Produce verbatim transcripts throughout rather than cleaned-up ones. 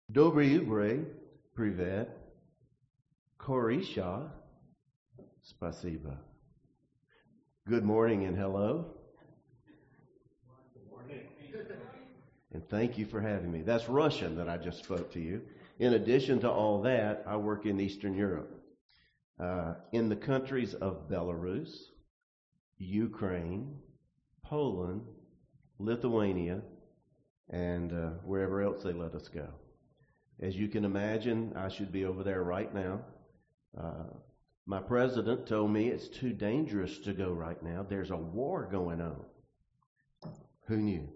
Dobry Ubre, Privet, Korisha, Spasiba. Good morning and hello. Good morning. And thank you for having me. That's Russian that I just spoke to you. In addition to all that, I work in Eastern Europe. Uh, in the countries of Belarus, Ukraine, Poland, Lithuania, and uh, wherever else they let us go. As you can imagine, I should be over there right now. Uh, my president told me it's too dangerous to go right now. There's a war going on. Who knew?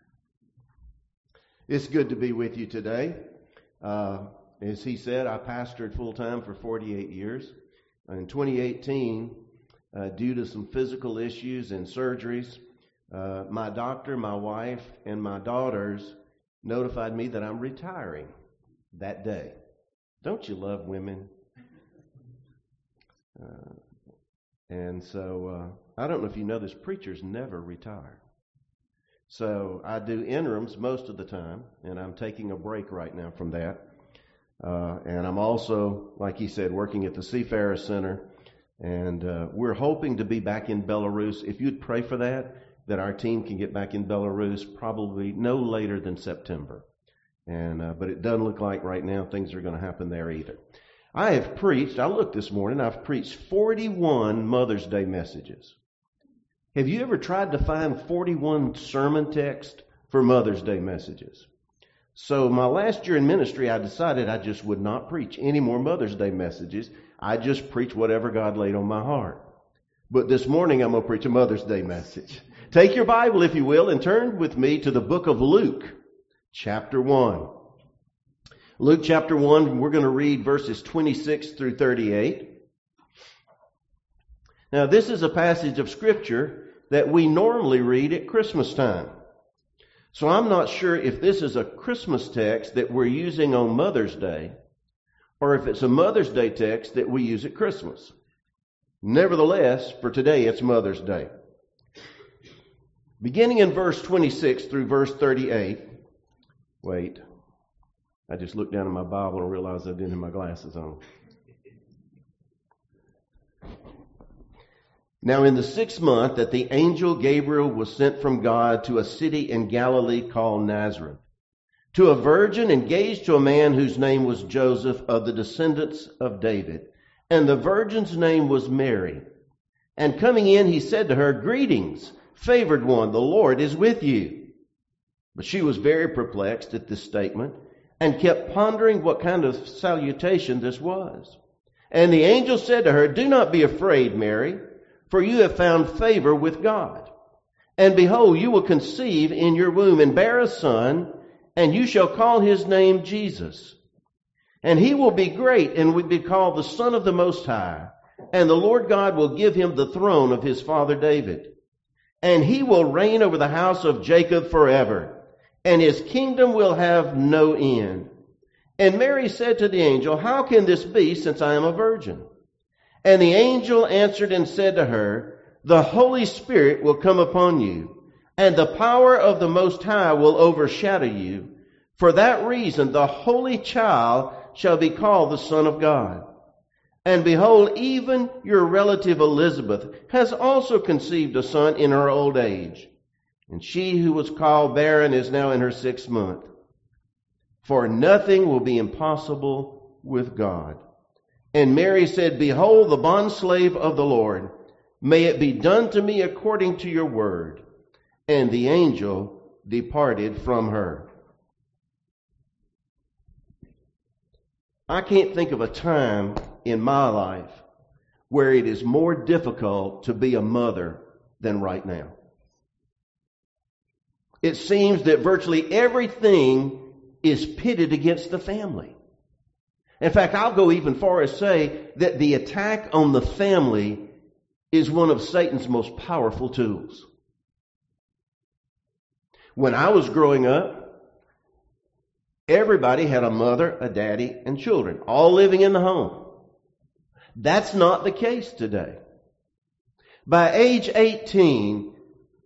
It's good to be with you today. Uh, as he said, I pastored full-time for forty-eight years. In twenty eighteen, uh, due to some physical issues and surgeries, uh, my doctor, my wife, and my daughters notified me that I'm retiring that day. Don't you love women? Uh, and so, uh, I don't know if you know this, preachers never retire. So I do interims most of the time, and I'm taking a break right now from that. Uh, and I'm also, like he said, working at the Seafarer Center, and uh, we're hoping to be back in Belarus. If you'd pray for that, that our team can get back in Belarus probably no later than September. And uh, but it doesn't look like right now things are going to happen there either. I have preached, I looked this morning, I've preached forty-one Mother's Day messages. Have you ever tried to find forty-one sermon texts for Mother's Day messages? So my last year in ministry, I decided I just would not preach any more Mother's Day messages. I just preach whatever God laid on my heart. But this morning I'm going to preach a Mother's Day message. Take your Bible, if you will, and turn with me to the book of Luke, chapter one. Luke chapter one, we're going to read verses twenty-six through thirty-eight. Now, this is a passage of Scripture that we normally read at Christmas time. So I'm not sure if this is a Christmas text that we're using on Mother's Day, or if it's a Mother's Day text that we use at Christmas. Nevertheless, for today, it's Mother's Day. Beginning in verse twenty-six through verse thirty-eight. Wait. I just looked down in my Bible and realized I didn't have my glasses on. Now in the sixth month that the angel Gabriel was sent from God to a city in Galilee called Nazareth, to a virgin engaged to a man whose name was Joseph, of the descendants of David. And the virgin's name was Mary. And coming in, he said to her, "Greetings, favored one, the Lord is with you." But she was very perplexed at this statement, and kept pondering what kind of salutation this was. And the angel said to her, "Do not be afraid, Mary, for you have found favor with God. And behold, you will conceive in your womb and bear a son, and you shall call his name Jesus. And he will be great and will be called the Son of the Most High. And the Lord God will give him the throne of his father David. And he will reign over the house of Jacob forever. And his kingdom will have no end." And Mary said to the angel, "How can this be, since I am a virgin?" And the angel answered and said to her, "The Holy Spirit will come upon you, and the power of the Most High will overshadow you. For that reason, the Holy Child shall be called the Son of God. And behold, even your relative Elizabeth has also conceived a son in her old age. And she who was called barren is now in her sixth month. For nothing will be impossible with God." And Mary said, "Behold, the bondslave of the Lord. May it be done to me according to your word." And the angel departed from her. I can't think of a time in my life where it is more difficult to be a mother than right now. It seems that virtually everything is pitted against the family. In fact, I'll go even far as say that the attack on the family is one of Satan's most powerful tools. When I was growing up, everybody had a mother, a daddy, and children, all living in the home. That's not the case today. By age eighteen,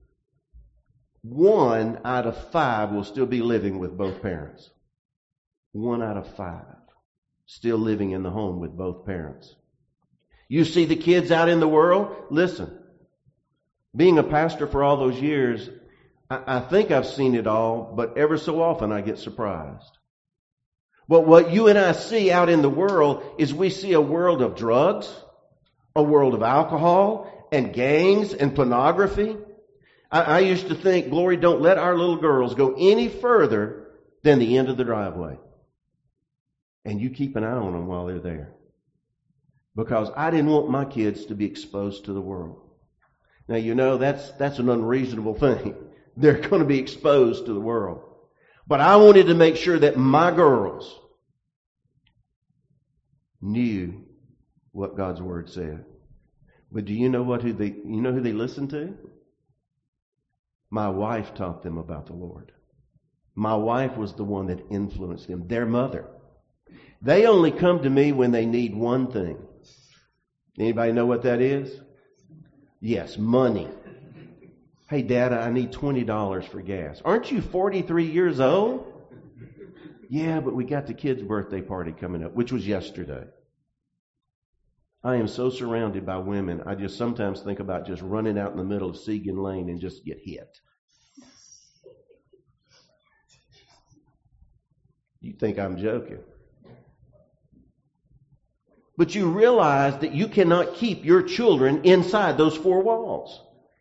one out of five will still be living with both parents. One out of five still living in the home with both parents. You see the kids out in the world? Listen, being a pastor for all those years, I, I think I've seen it all, but ever so often I get surprised. But what you and I see out in the world is we see a world of drugs, a world of alcohol and gangs and pornography. I, I used to think, Glory, don't let our little girls go any further than the end of the driveway. And you keep an eye on them while they're there. Because I didn't want my kids to be exposed to the world. Now, you know, that's that's an unreasonable thing. They're going to be exposed to the world. But I wanted to make sure that my girls knew what God's Word said. But do you know what who they you know who they listened to? My wife taught them about the Lord. My wife was the one that influenced them, their mother. They only come to me when they need one thing. Anybody know what that is? Yes, money. Hey, Dad, I need twenty dollars for gas. Aren't you forty-three years old? Yeah, but we got the kid's birthday party coming up, which was yesterday. I am so surrounded by women, I just sometimes think about just running out in the middle of Segan Lane and just get hit. You think I'm joking. But you realize that you cannot keep your children inside those four walls.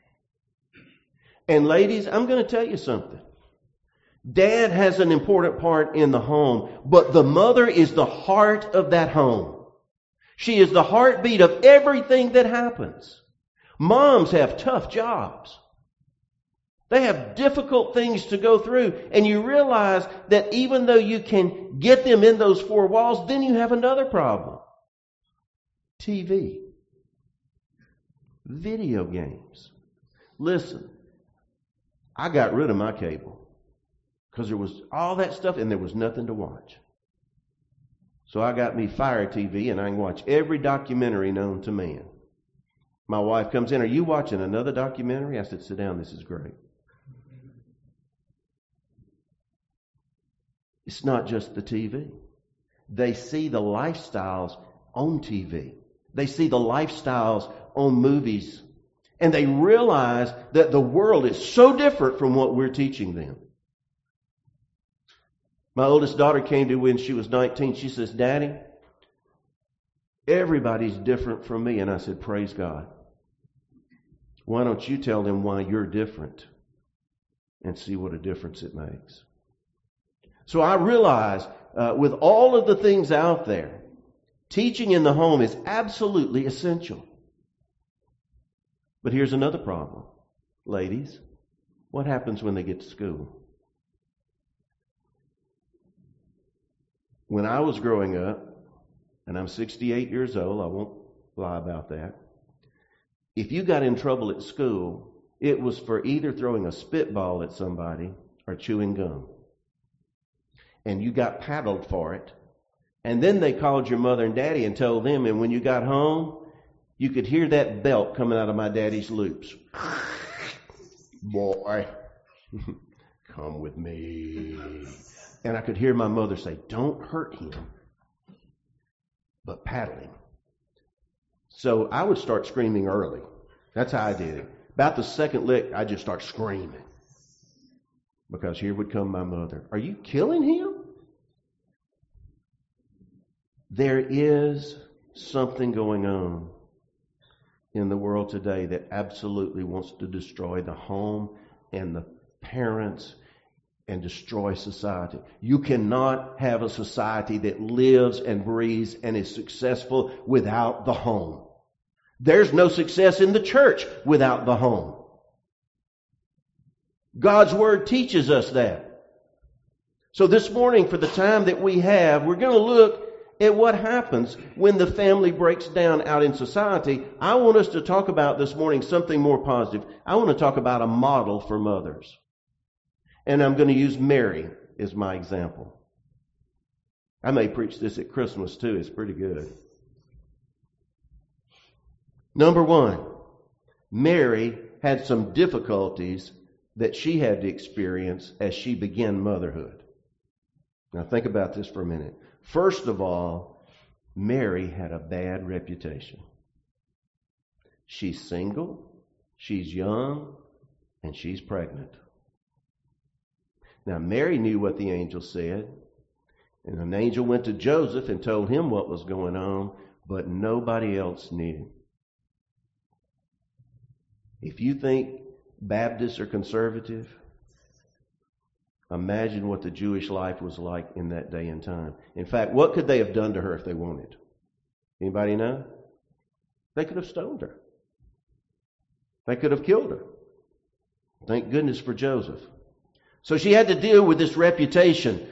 And ladies, I'm going to tell you something. Dad has an important part in the home, but the mother is the heart of that home. She is the heartbeat of everything that happens. Moms have tough jobs. They have difficult things to go through. And you realize that even though you can get them in those four walls, then you have another problem. T V. Video games. Listen, I got rid of my cable because there was all that stuff and there was nothing to watch. So I got me Fire T V and I can watch every documentary known to man. My wife comes in, are you watching another documentary? I said, sit down, this is great. It's not just the T V. They see the lifestyles on T V. They see the lifestyles on movies. And they realize that the world is so different from what we're teaching them. My oldest daughter came to me when she was nineteen. She says, Daddy, everybody's different from me. And I said, praise God. Why don't you tell them why you're different and see what a difference it makes? So I realize uh, with all of the things out there, teaching in the home is absolutely essential. But here's another problem. Ladies, what happens when they get to school? When I was growing up, and I'm sixty-eight years old, I won't lie about that. If you got in trouble at school, it was for either throwing a spitball at somebody or chewing gum. And you got paddled for it. And then they called your mother and daddy and told them, and when you got home, you could hear that belt coming out of my daddy's loops. Boy, come with me. And I could hear my mother say, don't hurt him, but paddle him. So I would start screaming early. That's how I did it. About the second lick, I just start screaming. Because here would come my mother. Are you killing him? There is something going on in the world today that absolutely wants to destroy the home and the parents and destroy society. You cannot have a society that lives and breathes and is successful without the home. There's no success in the church without the home. God's Word teaches us that. So this morning, for the time that we have, we're going to look at what happens when the family breaks down out in society. I want us to talk about this morning something more positive. I want to talk about a model for mothers. And I'm going to use Mary as my example. I may preach this at Christmas too. It's pretty good. Number one, Mary had some difficulties that she had to experience as she began motherhood. Now think about this for a minute. First of all, Mary had a bad reputation. She's single, she's young, and she's pregnant. Now Mary knew what the angel said, and an angel went to Joseph and told him what was going on, but nobody else knew. If you think Baptists are conservative, imagine what the Jewish life was like in that day and time. In fact, what could they have done to her if they wanted? Anybody know? They could have stoned her. They could have killed her. Thank goodness for Joseph. So she had to deal with this reputation.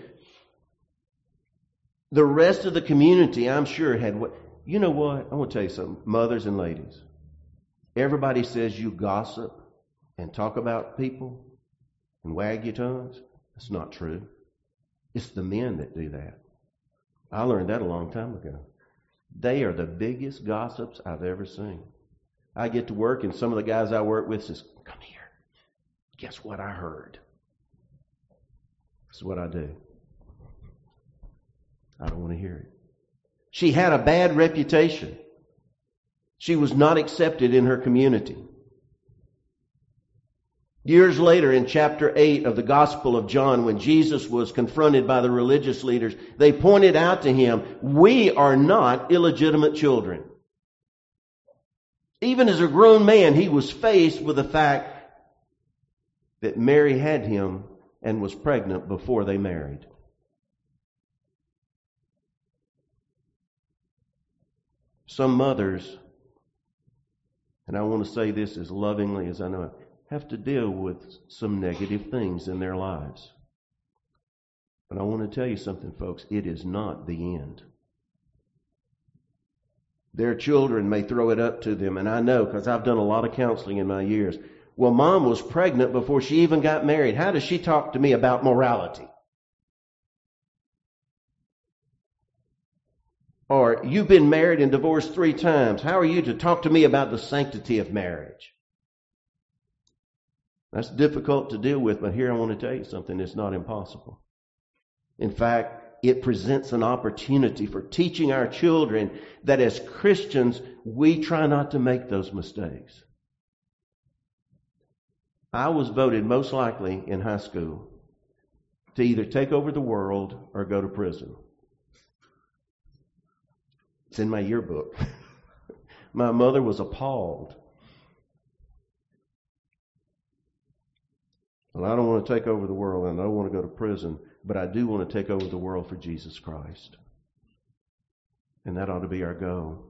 The rest of the community, I'm sure, had what... You know what? I want to tell you something. Mothers and ladies. Everybody says you gossip and talk about people and wag your tongues. That's not true. It's the men that do that. I learned that a long time ago. They are the biggest gossips I've ever seen. I get to work and some of the guys I work with says, "Come here. Guess what I heard?" That's what I do. I don't want to hear it. She had a bad reputation. She was not accepted in her community. Years later, in chapter eight of the Gospel of John, when Jesus was confronted by the religious leaders, they pointed out to him, "We are not illegitimate children." Even as a grown man, he was faced with the fact that Mary had him and was pregnant before they married. Some mothers, and I want to say this as lovingly as I know it, have to deal with some negative things in their lives. But I want to tell you something, folks. It is not the end. Their children may throw it up to them, and I know because I've done a lot of counseling in my years. Well, Mom was pregnant before she even got married. How does she talk to me about morality? Or, "You've been married and divorced three times. How are you to talk to me about the sanctity of marriage?" That's difficult to deal with, but here I want to tell you something. It's not impossible. In fact, it presents an opportunity for teaching our children that as Christians, we try not to make those mistakes. I was voted most likely in high school to either take over the world or go to prison. It's in my yearbook. My mother was appalled. Well, I don't want to take over the world and I don't want to go to prison, but I do want to take over the world for Jesus Christ. And that ought to be our goal.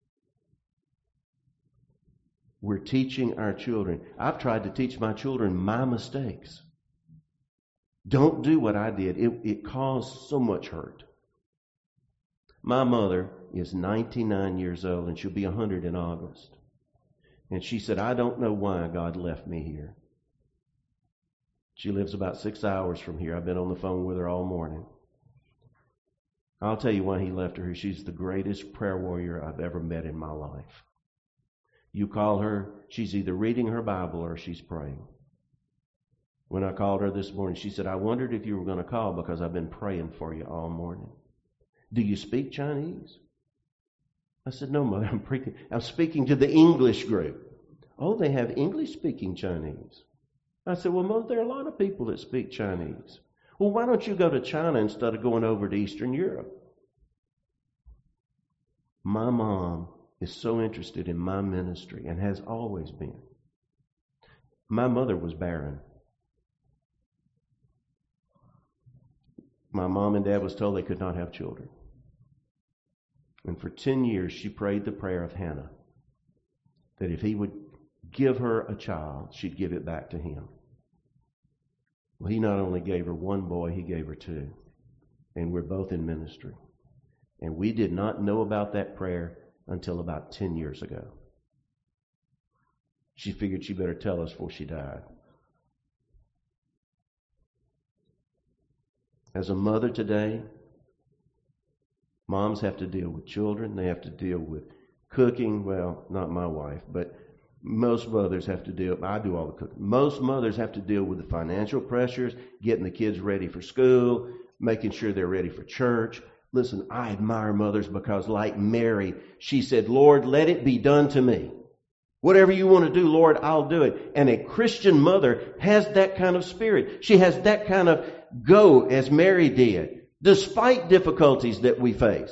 We're teaching our children. I've tried to teach my children my mistakes. Don't do what I did. It, it caused so much hurt. My mother is ninety-nine years old and she'll be one hundred in August. And she said, "I don't know why God left me here." She lives about six hours from here. I've been on the phone with her all morning. I'll tell you why he left her here. She's the greatest prayer warrior I've ever met in my life. You call her, she's either reading her Bible or she's praying. When I called her this morning, she said, "I wondered if you were going to call because I've been praying for you all morning. Do you speak Chinese?" I said, "No, Mother, I'm, pre- I'm speaking to the English group." "Oh, they have English-speaking Chinese." I said, "Well, Mother, there are a lot of people that speak Chinese." "Well, why don't you go to China instead of going over to Eastern Europe?" My mom is so interested in my ministry and has always been. My mother was barren. My mom and dad was told they could not have children. And for ten years, she prayed the prayer of Hannah, that if he would give her a child, she'd give it back to him. Well, he not only gave her one boy, he gave her two. And we're both in ministry. And we did not know about that prayer until about ten years ago. She figured she better tell us before she died. As a mother today, moms have to deal with children. They have to deal with cooking. Well, not my wife, but most mothers have to deal, I do all the cooking. Most mothers have to deal with the financial pressures, getting the kids ready for school, making sure they're ready for church. Listen, I admire mothers because like Mary, she said, Lord, let it be done to me. Whatever you want to do, Lord, I'll do it. And a Christian mother has that kind of spirit. She has that kind of go as Mary did, despite difficulties that we face.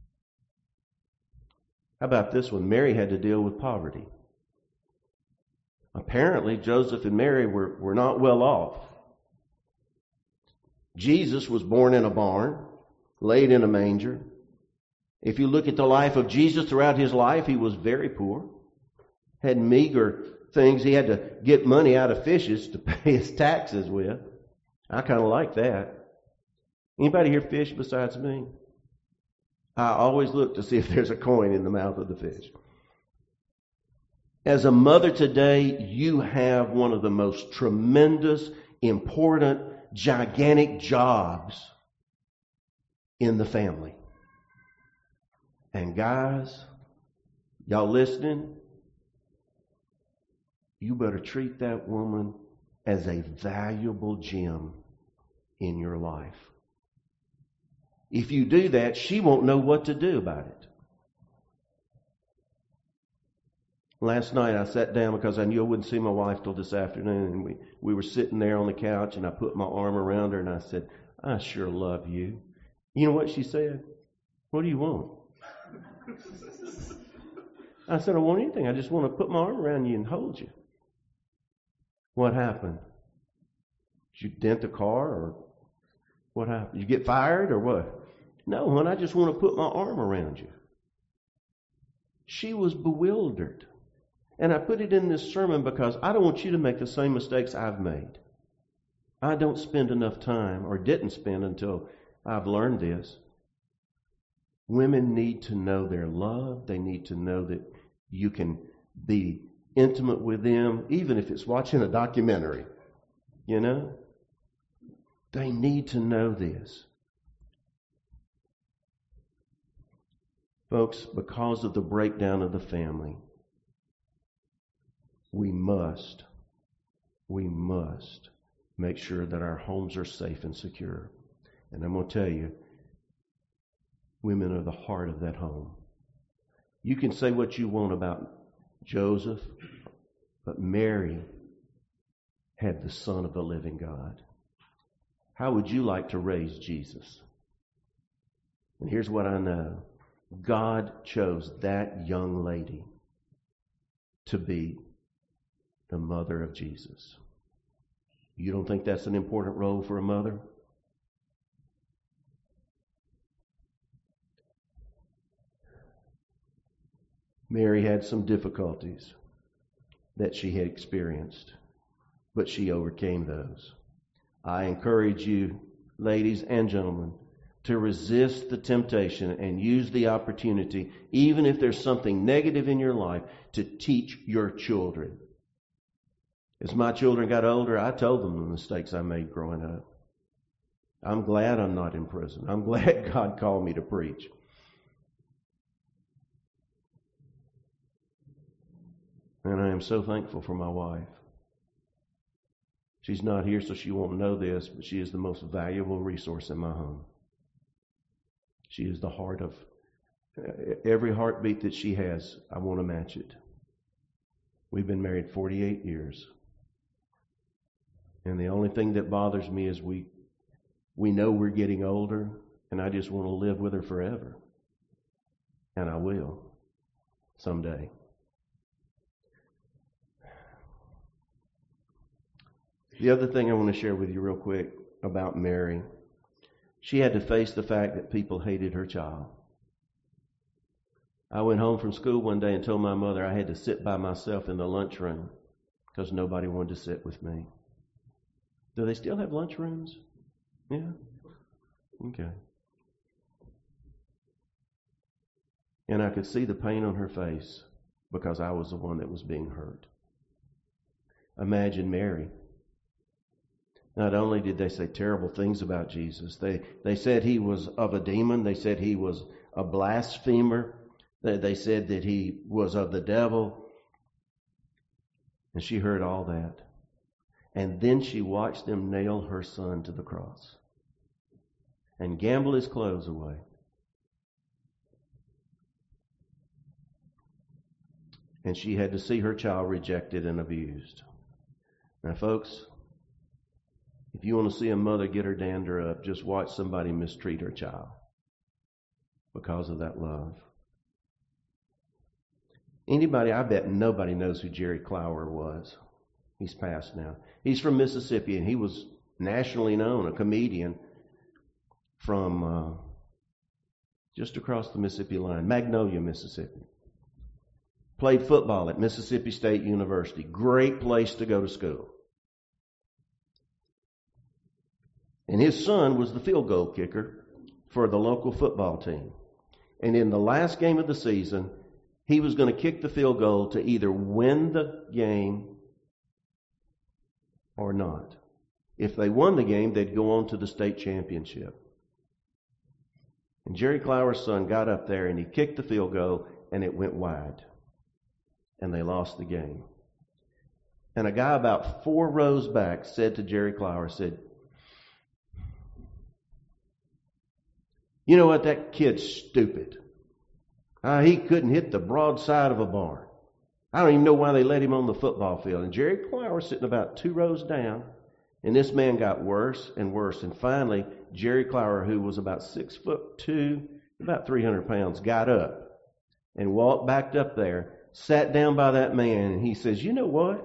How about this one? Mary had to deal with poverty. Apparently, Joseph and Mary were, were not well off. Jesus was born in a barn, laid in a manger. If you look at the life of Jesus throughout his life, he was very poor. Had meager things. He had to get money out of fishes to pay his taxes with. I kind of like that. Anybody here fish besides me? I always look to see if there's a coin in the mouth of the fish. As a mother today, you have one of the most tremendous, important, gigantic jobs in the family. And guys, y'all listening? You better treat that woman as a valuable gem in your life. If you do that, she won't know what to do about it. Last night I sat down because I knew I wouldn't see my wife till this afternoon. And we, we were sitting there on the couch and I put my arm around her and I said, I sure love you. You know what she said? What do you want? I said, I want anything. I just want to put my arm around you and hold you. What happened? Did you dent a car or what happened? Did you get fired or what? No, hon, I just want to put my arm around you. She was bewildered. And I put it in this sermon because I don't want you to make the same mistakes I've made. I don't spend enough time, or didn't spend until I've learned this. Women need to know they're loved. They need to know that you can be intimate with them, even if it's watching a documentary. You know? They need to know this. Folks, because of the breakdown of the family, we must, we must make sure that our homes are safe and secure. And I'm going to tell you, women are the heart of that home. You can say what you want about Joseph, but Mary had the Son of the living God. How would you like to raise Jesus? And here's what I know. God chose that young lady to be the mother of Jesus. You don't think that's an important role for a mother? Mary had some difficulties that she had experienced, but she overcame those. I encourage you, ladies and gentlemen, to resist the temptation and use the opportunity, even if there's something negative in your life, to teach your children. As my children got older, I told them the mistakes I made growing up. I'm glad I'm not in prison. I'm glad God called me to preach. And I am so thankful for my wife. She's not here, so she won't know this, but she is the most valuable resource in my home. She is the heart of every heartbeat that she has. I want to match it. We've been married forty-eight years. And the only thing that bothers me is we we know we're getting older, and I just want to live with her forever. And I will someday. The other thing I want to share with you real quick about Mary, she had to face the fact that people hated her child. I went home from school one day and told my mother I had to sit by myself in the lunchroom because nobody wanted to sit with me. Do they still have lunchrooms? Yeah? Okay. And I could see the pain on her face because I was the one that was being hurt. Imagine Mary. Not only did they say terrible things about Jesus, they, they said he was of a demon. They said he was a blasphemer. They, they said that he was of the devil. And she heard all that. And then she watched them nail her son to the cross. and gamble his clothes away. And she had to see her child rejected and abused. Now, folks, if you want to see a mother get her dander up, just watch somebody mistreat her child because of that love. Anybody, I bet nobody knows who Jerry Clower was. He's passed now. He's from Mississippi, and he was nationally known, a comedian from uh, just across the Mississippi line, Magnolia, Mississippi. Played football at Mississippi State University. Great place to go to school. And his son was the field goal kicker for the local football team. And in the last game of the season, he was going to kick the field goal to either win the game or not. If they won the game, they'd go on to the state championship. And Jerry Clower's son got up there and he kicked the field goal and it went wide. And they lost the game. And a guy about four rows back said to Jerry Clower, said, "You know what? That kid's stupid. Uh, he couldn't hit the broadside of a barn. I don't even know why they let him on the football field." And Jerry Clower was sitting about two rows down. And this man got worse and worse. And finally, Jerry Clower, who was about six foot two, about three hundred pounds, got up and walked back up there, sat down by that man, and he says, "You know what?"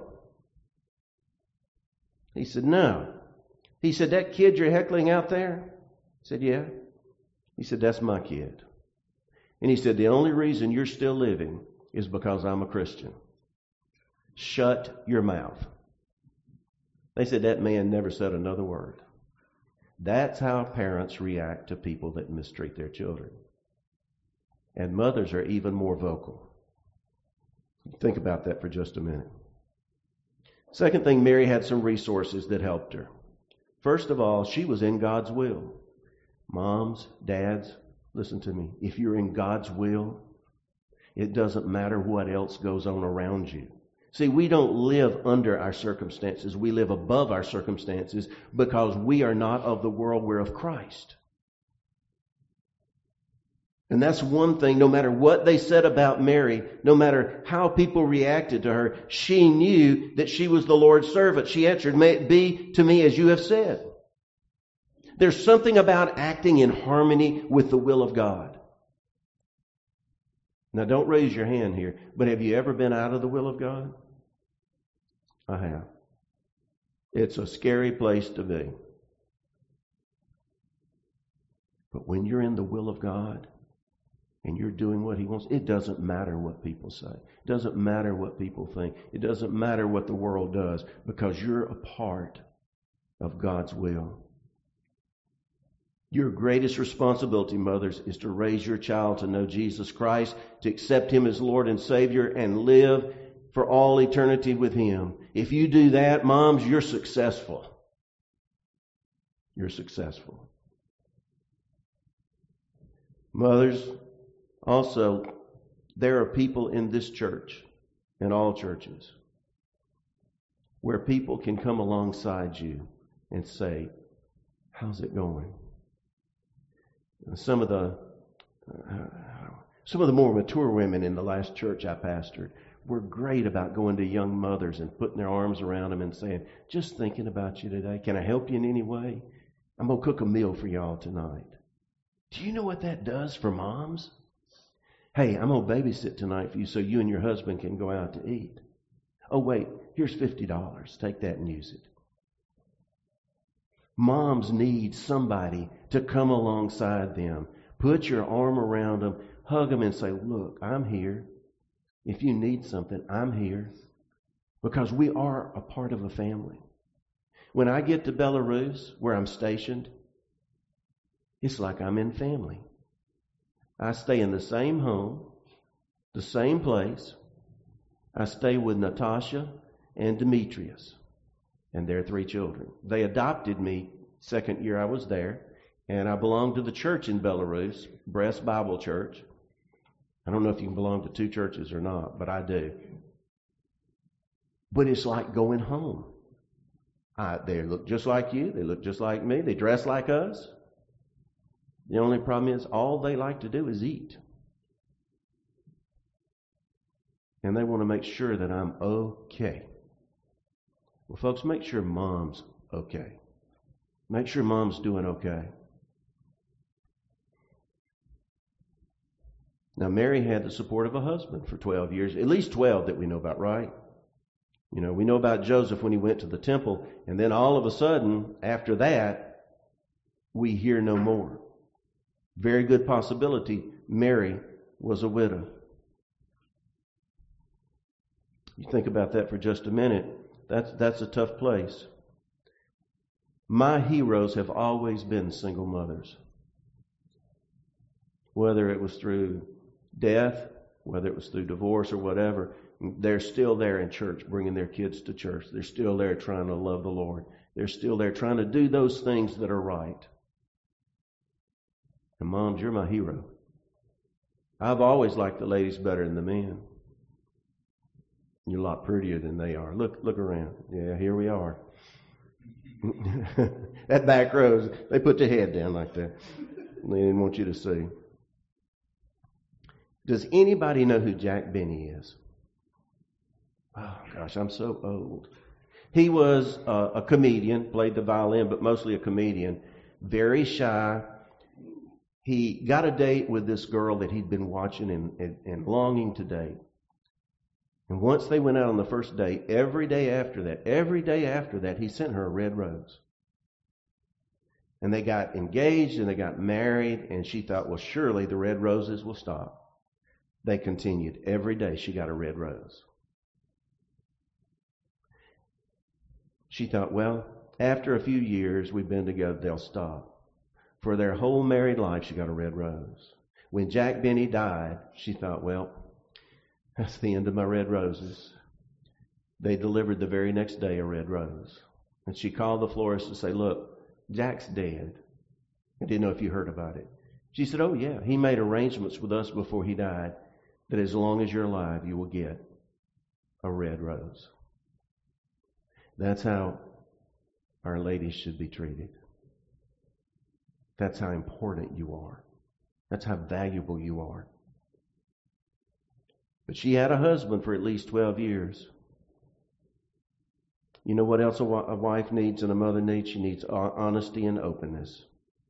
He said, "No." He said, "That kid you're heckling out there?" He said, "Yeah." He said, "That's my kid." And he said, "The only reason you're still living is because I'm a Christian. Shut your mouth." They said that man never said another word. That's how parents react to people that mistreat their children. And mothers are even more vocal. Think about that for just a minute. Second thing, Mary had some resources that helped her. First of all, she was in God's will. Moms, dads, listen to me. If you're in God's will, it doesn't matter what else goes on around you. See, we don't live under our circumstances. We live above our circumstances because we are not of the world, we're of Christ. And that's one thing, no matter what they said about Mary, no matter how people reacted to her, she knew that she was the Lord's servant. She answered, "May it be to me as you have said." There's something about acting in harmony with the will of God. Now, don't raise your hand here, but have you ever been out of the will of God? I have. It's a scary place to be. But when you're in the will of God and you're doing what He wants, it doesn't matter what people say. It doesn't matter what people think. It doesn't matter what the world does, because you're a part of God's will. Your greatest responsibility, mothers, is to raise your child to know Jesus Christ, to accept Him as Lord and Savior, and live for all eternity with Him. If you do that, moms, you're successful. You're successful. Mothers, also, there are people in this church, in all churches, where people can come alongside you and say, "How's it going?" Some of the uh, some of the more mature women in the last church I pastored were great about going to young mothers and putting their arms around them and saying, "Just thinking about you today. Can I help you in any way? I'm going to cook a meal for y'all tonight." Do you know what that does for moms? "Hey, I'm going to babysit tonight for you so you and your husband can go out to eat. Oh, wait, here's fifty dollars. Take that and use it." Moms need somebody to come alongside them. Put your arm around them, hug them, and say, "Look, I'm here. If you need something, I'm here." Because we are a part of a family. When I get to Belarus, where I'm stationed, it's like I'm in family. I stay in the same home, the same place. I stay with Natasha and Demetrius and their three children. They adopted me second year I was there, and I belong to the church in Belarus, Brest Bible Church. I don't know if you can belong to two churches or not, but I do. But it's like going home. I, they look just like you. They look just like me. They dress like us. The only problem is all they like to do is eat. And they want to make sure that I'm okay. Well, folks, make sure mom's okay. Make sure mom's doing okay. Now, Mary had the support of a husband for twelve years, at least twelve that we know about, right? You know, we know about Joseph when he went to the temple, and then all of a sudden, after that, we hear no more. Very good possibility Mary was a widow. You think about that for just a minute. That's, that's a tough place. My heroes have always been single mothers. Whether it was through death, whether it was through divorce or whatever, they're still there in church bringing their kids to church. They're still there trying to love the Lord. They're still there trying to do those things that are right. And moms, you're my hero. I've always liked the ladies better than the men. You're a lot prettier than they are. Look, look around. Yeah, here we are. That back row, they put their head down like that. They didn't want you to see. Does anybody know who Jack Benny is? Oh, gosh, I'm so old. He was uh, a comedian, played the violin, but mostly a comedian. Very shy. He got a date with this girl that he'd been watching and, and, and longing to date. And once they went out on the first date, every day after that, every day after that, he sent her a red rose. And they got engaged and they got married, and she thought, well, surely the red roses will stop. They continued. Every day she got a red rose. She thought, well, after a few years we've been together, they'll stop. For their whole married life, she got a red rose. When Jack Benny died, she thought, well, that's the end of my red roses. They delivered the very next day a red rose. And she called the florist to say, look, Jack's dead. I didn't know if you heard about it. She said, oh yeah, he made arrangements with us before he died that as long as you're alive, you will get a red rose. That's how our ladies should be treated. That's how important you are. That's how valuable you are. But she had a husband for at least twelve years. You know what else a wife needs and a mother needs? She needs honesty and openness.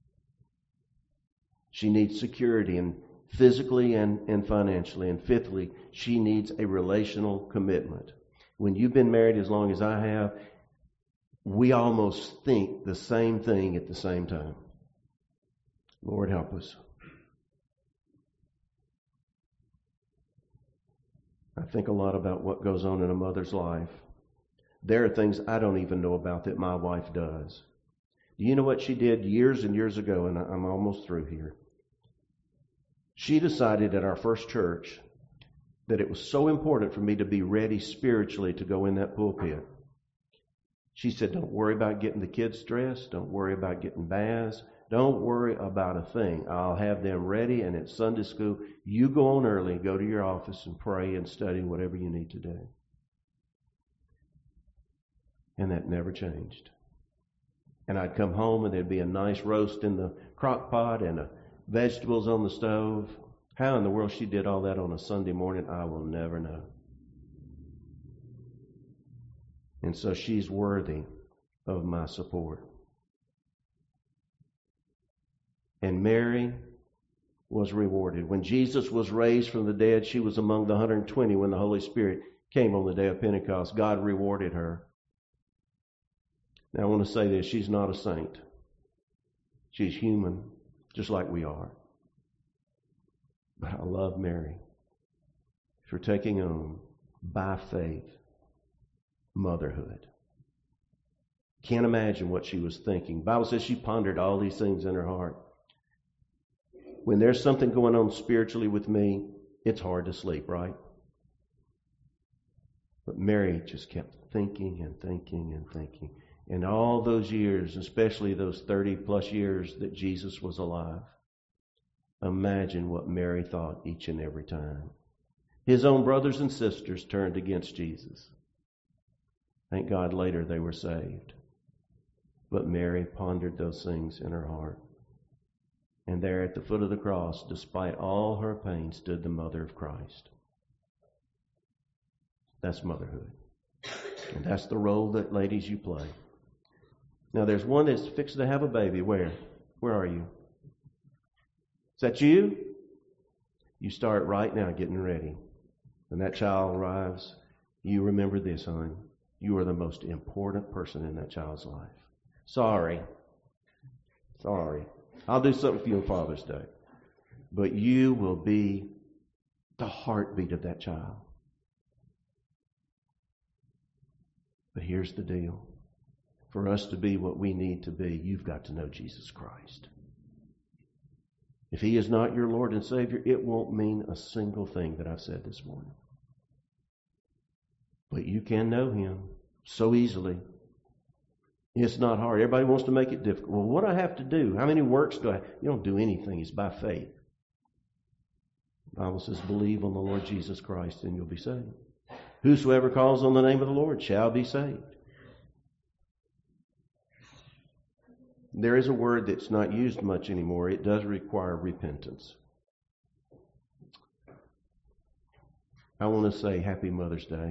She needs security, and physically and, and financially. And fifthly, she needs a relational commitment. When you've been married as long as I have, we almost think the same thing at the same time. Lord, help us. I think a lot about what goes on in a mother's life. There are things I don't even know about that my wife does. Do you know what she did years and years ago? And I'm almost through here. She decided at our first church that it was so important for me to be ready spiritually to go in that pulpit. She said, don't worry about getting the kids dressed. Don't worry about getting baths. Don't worry about a thing. I'll have them ready, and at Sunday school, you go on early, go to your office and pray and study whatever you need to do. And that never changed. And I'd come home, and there'd be a nice roast in the crock pot and a vegetables on the stove. How in the world she did all that on a Sunday morning, I will never know. And so she's worthy of my support. And Mary was rewarded. When Jesus was raised from the dead, she was among the one hundred twenty when the Holy Spirit came on the day of Pentecost. God rewarded her. Now I want to say this, she's not a saint. She's human, just like we are. But I love Mary for taking on, by faith, motherhood. Can't imagine what she was thinking. The Bible says she pondered all these things in her heart. When there's something going on spiritually with me, it's hard to sleep, right? But Mary just kept thinking and thinking and thinking. And all those years, especially those thirty plus years that Jesus was alive, imagine what Mary thought each and every time. His own brothers and sisters turned against Jesus. Thank God later they were saved. But Mary pondered those things in her heart. And there at the foot of the cross, despite all her pain, stood the mother of Christ. That's motherhood. And that's the role that, ladies, you play. Now, there's one that's fixing to have a baby. Where? Where are you? Is that you? You start right now getting ready. When that child arrives, you remember this, hon. You are the most important person in that child's life. Sorry. Sorry. I'll do something for you on Father's Day. But you will be the heartbeat of that child. But here's the deal. For us to be what we need to be, you've got to know Jesus Christ. If He is not your Lord and Savior, it won't mean a single thing that I've said this morning. But you can know Him so easily. It's not hard. Everybody wants to make it difficult. Well, what do I have to do? How many works do I have? You don't do anything. It's by faith. The Bible says, believe on the Lord Jesus Christ and you'll be saved. Whosoever calls on the name of the Lord shall be saved. There is a word that's not used much anymore. It does require repentance. I want to say Happy Mother's Day.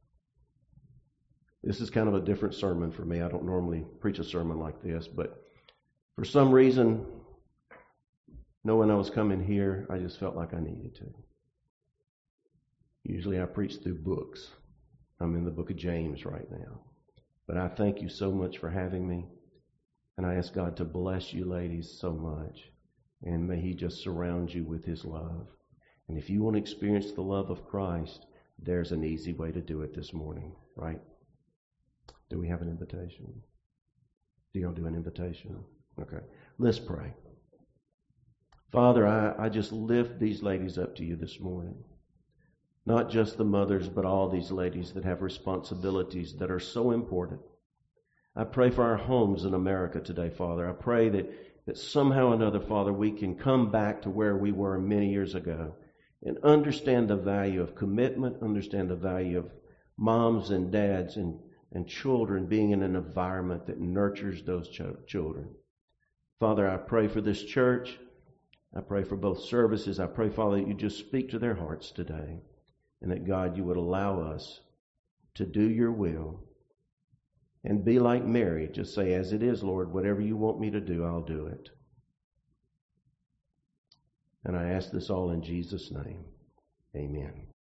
This is kind of a different sermon for me. I don't normally preach a sermon like this, but for some reason, knowing I was coming here, I just felt like I needed to. Usually I preach through books. I'm in the book of James right now. But I thank you so much for having me. And I ask God to bless you ladies so much. And may He just surround you with His love. And if you want to experience the love of Christ, there's an easy way to do it this morning, right? Do we have an invitation? Do y'all do an invitation? Okay. Let's pray. Father, I, I just lift these ladies up to you this morning. Not just the mothers, but all these ladies that have responsibilities that are so important. I pray for our homes in America today, Father. I pray that, that somehow or another, Father, we can come back to where we were many years ago and understand the value of commitment, understand the value of moms and dads and, and children being in an environment that nurtures those ch- children. Father, I pray for this church. I pray for both services. I pray, Father, that you just speak to their hearts today and that, God, you would allow us to do your will. And be like Mary. Just say, as it is, Lord, whatever you want me to do, I'll do it. And I ask this all in Jesus' name. Amen.